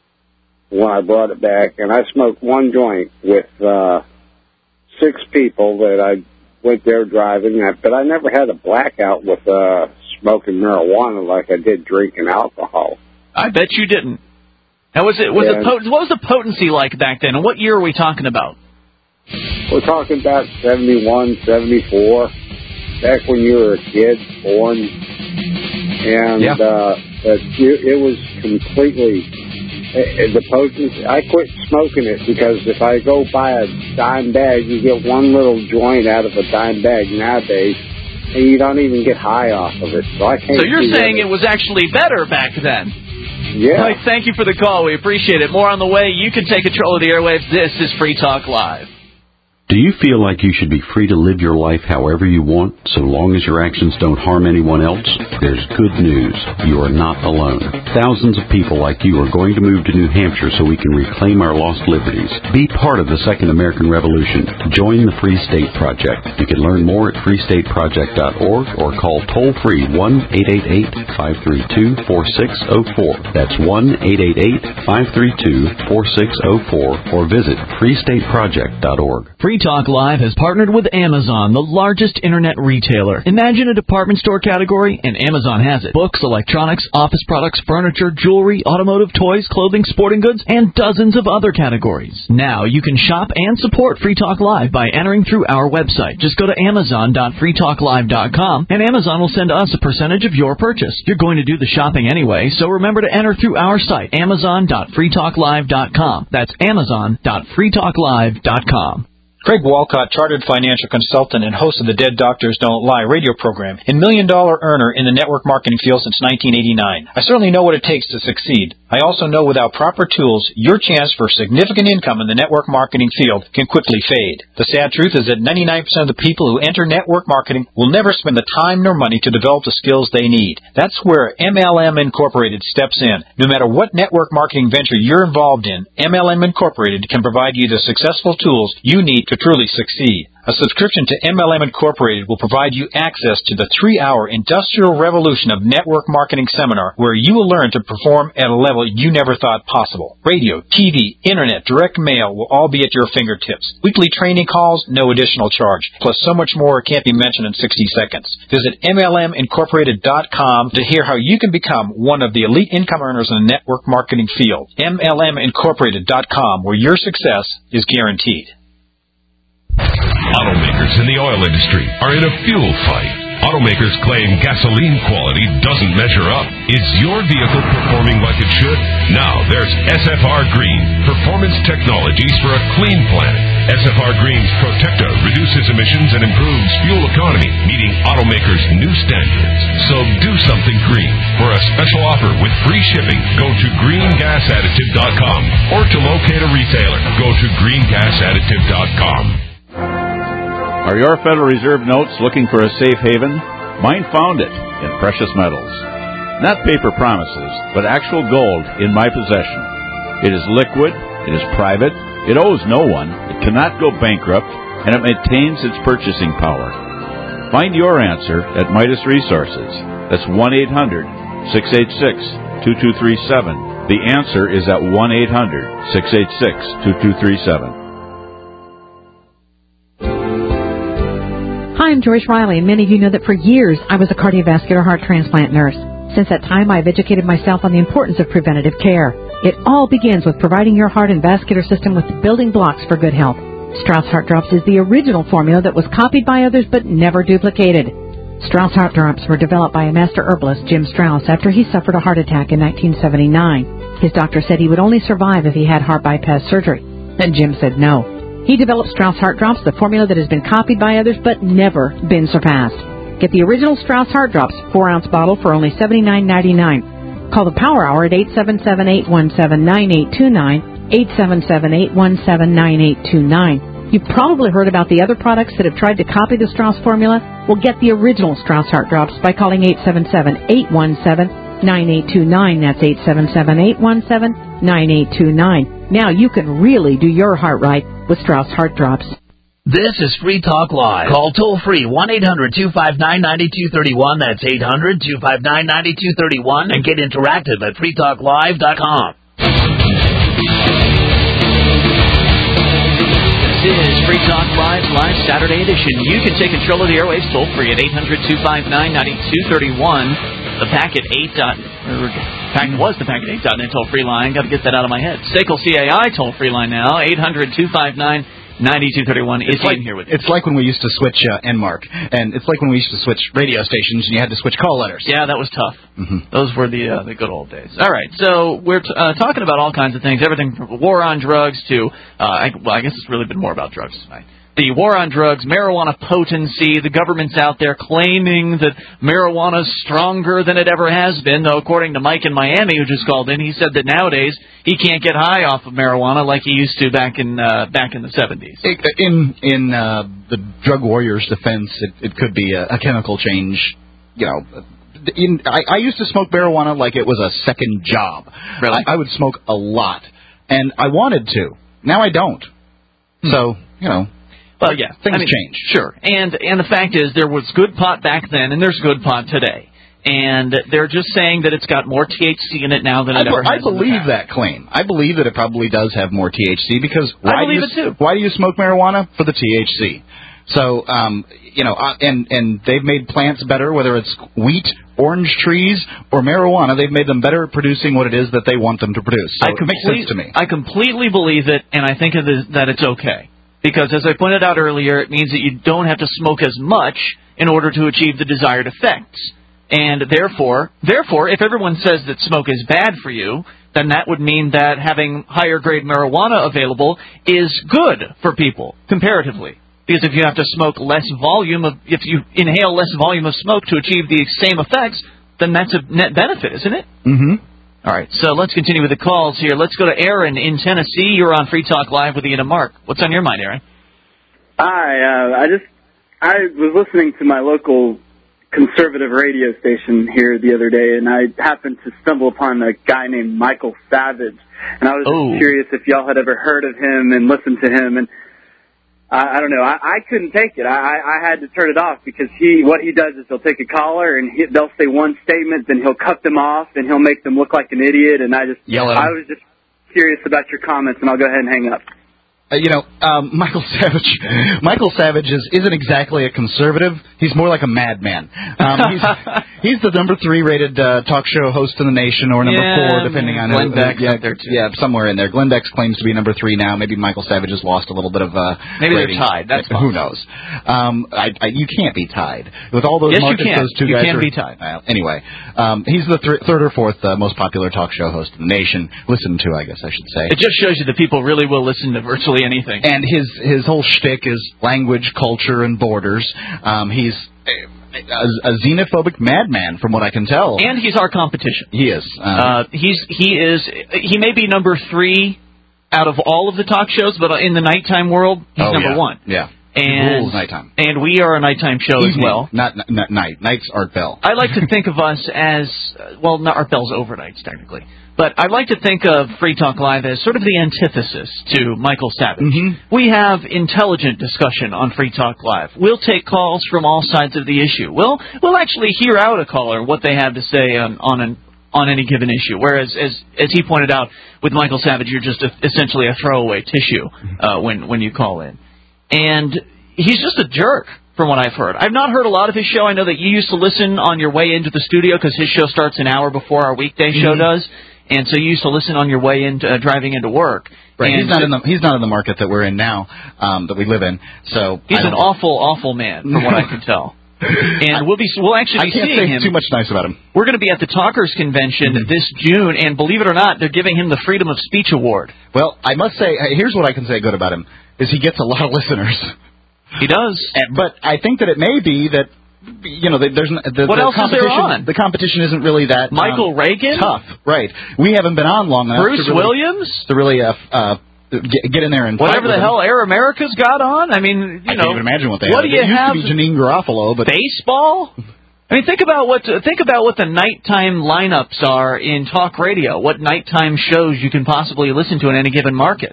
when I brought it back. And I smoked one joint with uh, six people that I went there driving. But I never had a blackout with uh, smoking marijuana like I did drinking alcohol. I bet you didn't. Now, was it was Yeah. it potent, what was the potency like back then, and what year are we talking about? We're talking about seventy-one, seventy-four, back when you were a kid, born. And Yeah. uh, but it, it was completely, uh, the potency, I quit smoking it because if I go buy a dime bag, you get one little joint out of a dime bag nowadays, and you don't even get high off of it. So I can't. So you're see saying that it was actually better back then? Yeah. Mike, thank you for the call. We appreciate it. More on the way. You can take control of the airwaves. This is Free Talk Live. Do you feel like you should be free to live your life however you want, so long as your actions don't harm anyone else? There's good news. You are not alone. Thousands of people like you are going to move to New Hampshire so we can reclaim our lost liberties. Be part of the Second American Revolution. Join the Free State Project. You can learn more at free state project dot org or call toll-free one eight eight eight, five three two, four six zero four. That's one eight eight eight, five three two, four six zero four or visit free state project dot org. Free Talk Live has partnered with Amazon, the largest internet retailer. Imagine a department store category, and Amazon has it. Books, electronics, office products, furniture, jewelry, automotive, toys, clothing, sporting goods, and dozens of other categories. Now you can shop and support Free Talk Live by entering through our website. Just go to amazon dot free talk live dot com, and Amazon will send us a percentage of your purchase. You're going to do the shopping anyway, so remember to enter through our site, amazon dot free talk live dot com. That's amazon dot free talk live dot com. Craig Walcott, chartered financial consultant and host of the Dead Doctors Don't Lie radio program, and million-dollar earner in the network marketing field since nineteen eighty-nine. I certainly know what it takes to succeed. I also know without proper tools, your chance for significant income in the network marketing field can quickly fade. The sad truth is that ninety-nine percent of the people who enter network marketing will never spend the time nor money to develop the skills they need. That's where M L M Incorporated steps in. No matter what network marketing venture you're involved in, M L M Incorporated can provide you the successful tools you need to truly succeed. A subscription to M L M Incorporated will provide you access to the three-hour Industrial Revolution of Network Marketing Seminar, where you will learn to perform at a level you never thought possible. Radio, T V, Internet, direct mail will all be at your fingertips. Weekly training calls, no additional charge. Plus so much more can't be mentioned in sixty seconds. Visit M L M incorporated dot com to hear how you can become one of the elite income earners in the network marketing field. M L M incorporated dot com, where your success is guaranteed. Automakers in the oil industry are in a fuel fight. Automakers claim gasoline quality doesn't measure up. Is your vehicle performing like it should? Now there's S F R Green, performance technologies for a clean planet. S F R Green's Protecta reduces emissions and improves fuel economy, meeting automakers' new standards. So do something green. For a special offer with free shipping, go to green gas additive dot com or to locate a retailer, go to green gas additive dot com. Are your Federal Reserve notes looking for a safe haven? Mine found it in precious metals. Not paper promises, but actual gold in my possession. It is liquid, it is private, it owes no one, it cannot go bankrupt, and it maintains its purchasing power. Find your answer at Midas Resources. That's one eight hundred, six eight six, two two three seven. The answer is at one eight hundred, six eight six, two two three seven. Hi, I'm Joyce Riley, and many of you know that for years I was a cardiovascular heart transplant nurse. Since that time, I've educated myself on the importance of preventative care. It all begins with providing your heart and vascular system with the building blocks for good health. Strauss Heart Drops is the original formula that was copied by others but never duplicated. Strauss Heart Drops were developed by a master herbalist, Jim Strauss, after he suffered a heart attack in nineteen seventy-nine. His doctor said he would only survive if he had heart bypass surgery. And Jim said no. He developed Strauss Heart Drops, the formula that has been copied by others but never been surpassed. Get the original Strauss Heart Drops, four ounce bottle for only seventy-nine ninety-nine. Call the Power Hour at eight seven seven, eight one seven, nine eight two nine, eight seven seven, eight one seven, nine eight two nine. You've probably heard about the other products that have tried to copy the Strauss formula. Well, get the original Strauss Heart Drops by calling eight seven seven, eight one seven, nine eight two nine. That's eight seven seven, eight one seven, nine eight two nine. Now you can really do your heart right with Strauss Heart Drops. This is Free Talk Live. Call toll-free one eight hundred, two five nine, nine two three one. That's eight hundred, two five nine, nine two three one. And get interactive at free talk live dot com. This is Free Talk Live, live Saturday edition. You can take control of the airwaves toll-free at eight hundred, two five nine, nine two three one. The Packet eight. Or, packet was the Packet eight dot net toll-free line. Got to get that out of my head. S A C L C A I toll-free line now, eight hundred, two five nine, nine two three one. Is like, in here with you. It's like when we used to switch uh, Enmark, and it's like when we used to switch radio stations, and you had to switch call letters. Yeah, that was tough. Mm-hmm. Those were the uh, the good old days. All right, so we're t- uh, talking about all kinds of things, everything from war on drugs to, uh, I, well, I guess it's really been more about drugs tonight. The war on drugs, marijuana potency, the government's out there claiming that marijuana's stronger than it ever has been, though according to Mike in Miami, who just called in, he said that nowadays he can't get high off of marijuana like he used to back in uh, back in the seventies. In in uh, the drug warrior's defense, it, it could be a, a chemical change. You know, in, I, I used to smoke marijuana like it was a second job. Really? I, I would smoke a lot, and I wanted to. Now I don't. Hmm. So, you know. Well, yeah, things I mean, change. Sure, and and the fact is, there was good pot back then, and there's good pot today, and they're just saying that it's got more T H C in it now than it I, ever I has. I believe in the past. that claim. I believe that it probably does have more T H C because why I believe do you, it too. Why do you smoke marijuana? For the T H C. So, um, you know, uh, and and they've made plants better, whether it's wheat, orange trees, or marijuana. They've made them better at producing what it is that they want them to produce. So I complete, it makes sense to me. I completely believe it, and I think it is, that it's okay. Because, as I pointed out earlier, it means that you don't have to smoke as much in order to achieve the desired effects. And therefore, therefore, if everyone says that smoke is bad for you, then that would mean that having higher-grade marijuana available is good for people, comparatively. Because if you have to smoke less volume of, if you inhale less volume of smoke to achieve the same effects, then that's a net benefit, isn't it? Mm-hmm. All right, so let's continue with the calls here. Let's go to Aaron in Tennessee. You're on Free Talk Live with Ian and Mark. What's on your mind, Aaron? Hi, uh, I just I was listening to my local conservative radio station here the other day, and I happened to stumble upon a guy named Michael Savage, and I was oh. just curious if y'all had ever heard of him and listened to him, and I, I don't know, I, I couldn't take it. I, I had to turn it off because he, what he does is he'll take a caller and he, they'll say one statement, then he'll cut them off and he'll make them look like an idiot. And I just, Yell at him. I was just curious about your comments, and I'll go ahead and hang up. Uh, you know, um, Michael Savage. Michael Savage is, isn't exactly a conservative. He's more like a madman. Um, he's, he's the number three rated uh, talk show host in the nation, or number yeah, four, depending on Glenn who. Beck's yeah, up there too. yeah, somewhere in there. Glenn Beck claims to be number three now. Maybe Michael Savage has lost a little bit of. Uh, Maybe rating. they're tied. That's who knows. Um, I, I, you can't be tied with all those yes, markets. You can. Those two you guys can are, be tied. Uh, anyway, um, he's the th- third or fourth uh, most popular talk show host in the nation. Listened to, I guess I should say. It just shows you that people really will listen to virtually anything. And his his whole shtick is language, culture, and borders. Um, he's a, a xenophobic madman, from what I can tell. And he's our competition. He is. Uh, uh, he's he is he may be number three out of all of the talk shows, but in the nighttime world, he's oh, number yeah. one. Yeah. And, rules nighttime. And we are a nighttime show Evening, as well. Not, not night. Night's Art Bell. I like to think of us as, uh, well, not Art Bell's overnights, technically. But I like to think of Free Talk Live as sort of the antithesis to Michael Savage. Mm-hmm. We have intelligent discussion on Free Talk Live. We'll take calls from all sides of the issue. We'll, we'll actually hear out a caller, what they have to say on, on an on any given issue. Whereas, as as he pointed out, with Michael Savage, you're just a, essentially a throwaway tissue uh, when when you call in. And he's just a jerk, from what I've heard. I've not heard a lot of his show. I know that you used to listen on your way into the studio because his show starts an hour before our weekday show mm-hmm. does. And so you used to listen on your way into uh, driving into work. Right. And he's not in the he's not in the market that we're in now, um, that we live in. So he's an know. awful, awful man, from what I can tell. And we'll be we'll actually be I can't seeing say him. too much nice about him. We're going to be at the Talkers Convention mm-hmm. this June, and believe it or not, they're giving him the Freedom of Speech Award. Well, I must say, here's what I can say good about him: is he gets a lot of listeners. He does. But I think that it may be that, you know, there's the, what the else competition. Is there on? The competition isn't really that Michael um, Reagan tough, right? We haven't been on long enough. Bruce to really, Williams to really uh, uh, get, get in there and whatever fight the hell Air America's got on. I mean, you I know, can't even imagine what they what have. do you it used have? To be Janine Garofalo, but baseball. I mean, think about what think about what the nighttime lineups are in talk radio. What nighttime shows you can possibly listen to in any given market.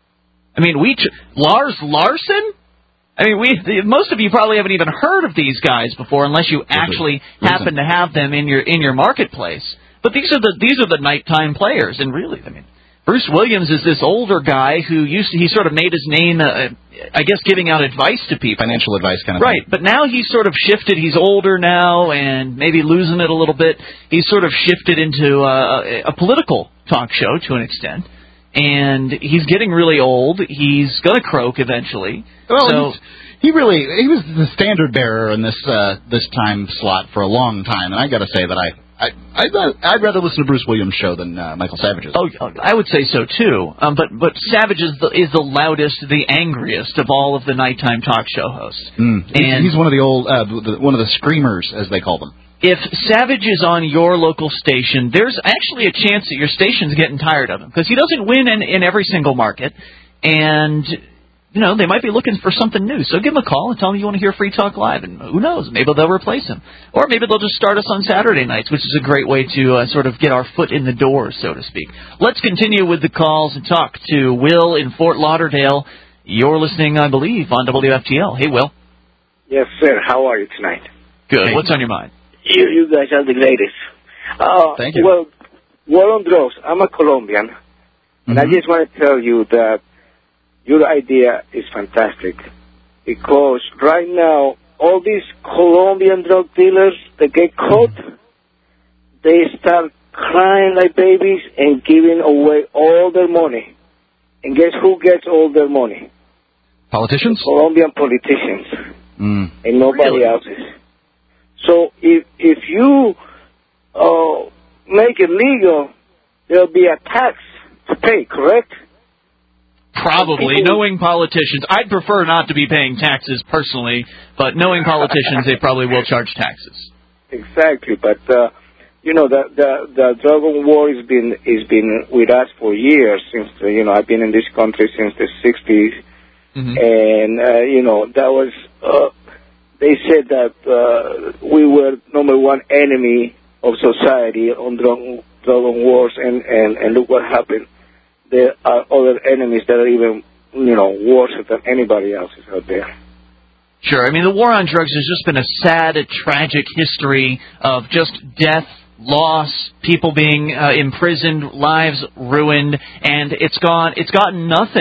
I mean, we Lars Larson. I mean, we most of you probably haven't even heard of these guys before, unless you actually happen to have them in your in your marketplace. But these are the these are the nighttime players, and really, I mean, Bruce Williams is this older guy who used to, he sort of made his name, uh, I guess, giving out advice to people, financial advice kind of right. thing. But now he's sort of shifted. He's older now, and maybe losing it a little bit. He's sort of shifted into uh, a, a political talk show to an extent. And he's getting really old. He's going to croak eventually. Well, so, he really he was the standard bearer in this uh, this time slot for a long time, and I got to say that I I I'd, I'd rather listen to Bruce Williams' show than uh, Michael Savage's. Oh, I would say so too. Um, but but Savage is the is the loudest, the angriest of all of the nighttime talk show hosts. Mm. And he's one of the old uh, the, one of the screamers, as they call them. If Savage is on your local station, there's actually a chance that your station's getting tired of him because he doesn't win in, in every single market, and you know they might be looking for something new. So give him a call and tell him you want to hear Free Talk Live, and who knows, maybe they'll replace him, or maybe they'll just start us on Saturday nights, which is a great way to uh, sort of get our foot in the door, so to speak. Let's continue with the calls and talk to Will in Fort Lauderdale. You're listening, I believe, on W F T L. Hey, Will. Yes, sir. How are you tonight? Good. Hey. What's on your mind? You, you guys are the greatest. Uh, Thank you. Well, war on drugs. I'm a Colombian, mm-hmm. and I just want to tell you that your idea is fantastic because right now all these Colombian drug dealers that get caught, they start crying like babies and giving away all their money. And guess who gets all their money? Politicians? The Colombian politicians, mm. and nobody Really? else's. So if if you uh, make it legal, there'll be a tax to pay, correct? Probably. People, knowing politicians, I'd prefer not to be paying taxes personally, but knowing politicians, they probably will charge taxes. Exactly, but uh, you know the the the drug war has been has been with us for years. Since uh, you know I've been in this country since the sixties, mm-hmm. and uh, you know that was. Uh, They said that uh, we were number one enemy of society on drug, drug wars, and, and, and look what happened. There are other enemies that are even, you know, worse than anybody else's out there. Sure. I mean, the war on drugs has just been a sad, tragic history of just death, loss, people being uh, imprisoned, lives ruined, and it's gone. It's gotten nothing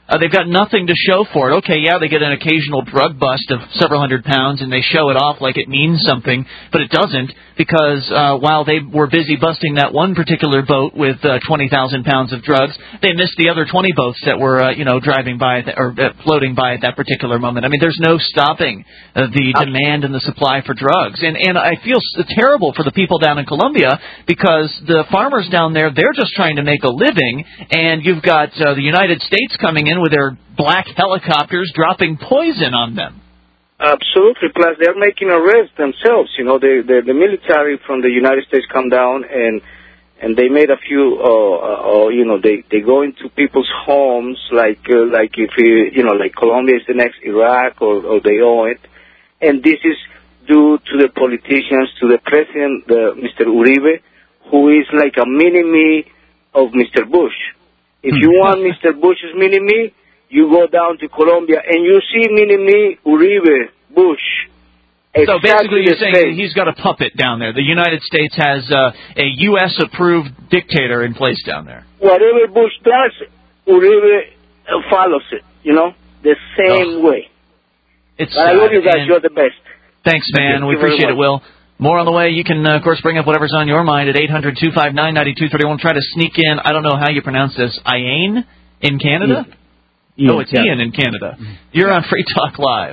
Uh, they've got nothing to show for it. Okay, yeah, they get an occasional drug bust of several hundred pounds, and they show it off like it means something, but it doesn't, because uh, while they were busy busting that one particular boat with uh, twenty thousand pounds of drugs, they missed the other twenty boats that were, uh, you know, driving by th- or uh, floating by at that particular moment. I mean, there's no stopping uh, the demand and the supply for drugs, and and I feel s- terrible for the people down in Colombia, because the farmers down there, they're just trying to make a living, and you've got uh, the United States coming in with their black helicopters dropping poison on them. Absolutely. Plus, they're making arrests themselves. You know, the, the the military from the United States come down and and they made a few. Uh, uh, you know, they they go into people's homes, like uh, like if you you know, like Colombia is the next Iraq, or, or they own it, and this is due to the politicians, to the president, the Mister Uribe, who is like a mini-me of Mister Bush. If you want Mister Bush's mini-me, you go down to Colombia and you see mini-me Uribe Bush. So Exactly basically you're the saying same. he's got a puppet down there. The United States has uh, a U S approved dictator in place down there. Whatever Bush does, Uribe uh, follows it, you know, the same Oh. way. It's But I love sad, you guys. and- You're the best. Thanks, man. Thank We you very appreciate it, much. Will. More on the way. You can, uh, of course, bring up whatever's on your mind at eight hundred two five nine nine two three one. Try to sneak in, I don't know how you pronounce this, Ian in Canada? Ian, oh, it's yeah. Ian in Canada. You're on Free Talk Live.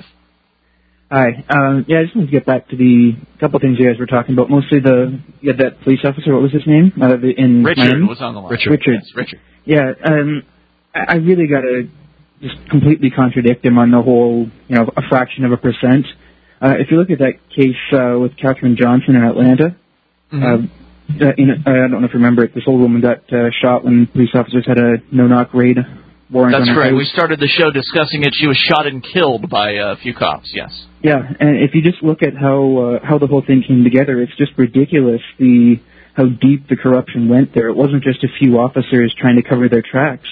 Hi. Um, yeah, I just wanted to get back to the couple things you guys were talking about. Mostly the you had that police officer. What was his name? Uh, the, in Richard Miami? was on the line. Richard. Richard. Yes, Richard. Yeah. Um, I, I really got to just completely contradict him on the whole, you know, a fraction of a percent. Uh, if you look at that case uh, with Katherine Johnson in Atlanta, Mm-hmm. uh, in, I don't know if you remember it. This old woman got uh, shot when police officers had a no-knock raid warrant That's on her right. house. We started the show discussing it. She was shot and killed by uh, a few cops, yes. Yeah, and if you just look at how uh, how the whole thing came together, it's just ridiculous the how deep the corruption went there. It wasn't just a few officers trying to cover their tracks.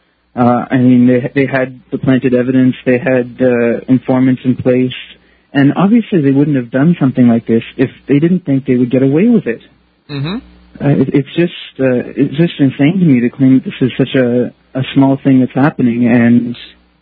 Uh, I mean, they they had the planted evidence, they had uh, informants in place, and obviously they wouldn't have done something like this if they didn't think they would get away with it. Mm-hmm. Uh, it, it's just uh, it's just insane to me to claim that this is such a a small thing that's happening, and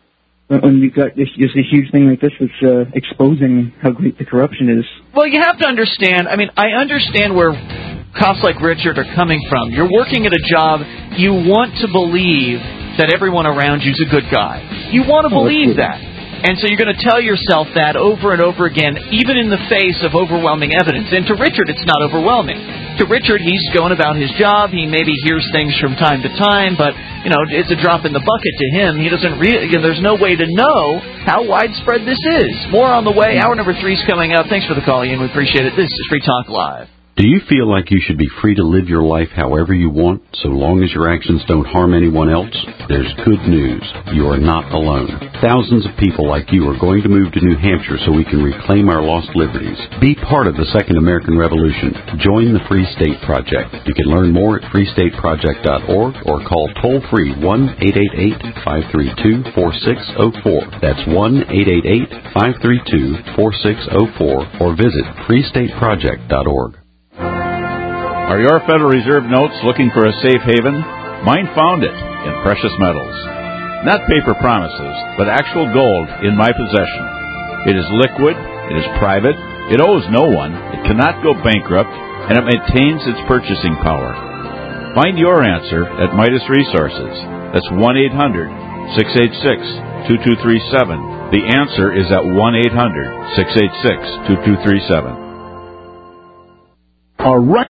when you've got this, just a huge thing like this that's uh, exposing how great the corruption is. Well, you have to understand, I mean, I understand where cops like Richard are coming from. You're working at a job, you want to believe that everyone around you's a good guy. You want to Oh, believe absolutely. that. And so you're going to tell yourself that over and over again, even in the face of overwhelming evidence. And to Richard, it's not overwhelming. To Richard, he's going about his job. He maybe hears things from time to time, but, you know, it's a drop in the bucket to him. He doesn't really, you know, there's no way to know how widespread this is. More on the way. Hour number three's coming up. Thanks for the call, Ian. We appreciate it. This is Free Talk Live. Do you feel like you should be free to live your life however you want, so long as your actions don't harm anyone else? There's good news. You are not alone. Thousands of people like you are going to move to New Hampshire so we can reclaim our lost liberties. Be part of the Second American Revolution. Join the Free State Project. You can learn more at free state project dot org or call toll-free one eight eight eight, five three two, four six zero four. That's one eight eight eight, five three two, four six zero four or visit free state project dot org. Are your Federal Reserve notes looking for a safe haven? Mine found it in precious metals. Not paper promises, but actual gold in my possession. It is liquid, it is private, it owes no one, it cannot go bankrupt, and it maintains its purchasing power. Find your answer at Midas Resources. That's one eight hundred, six eight six, two two three seven. The answer is at one eight hundred, six eight six, two two three seven. All right.